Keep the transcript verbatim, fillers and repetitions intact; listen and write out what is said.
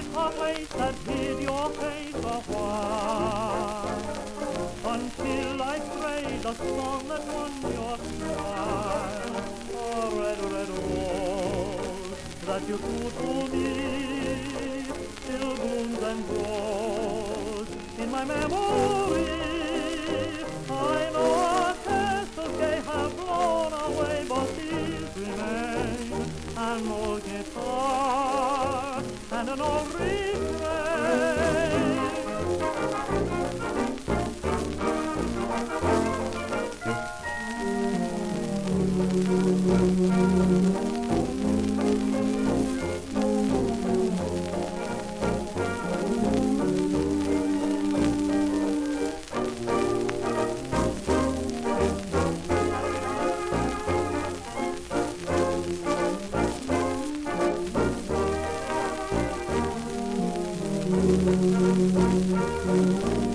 a place that hid your face a while, until I strayed a song that won your smile. A red, red rose that you threw to me still blooms and grows in my memory. I know our castles gay have blown away, but these remain, an old guitar and an old refrain. Thank you.